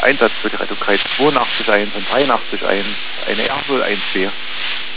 Einsatz für die Rettung Kreis 82.1 und 83.1, eine Airsoll 1B.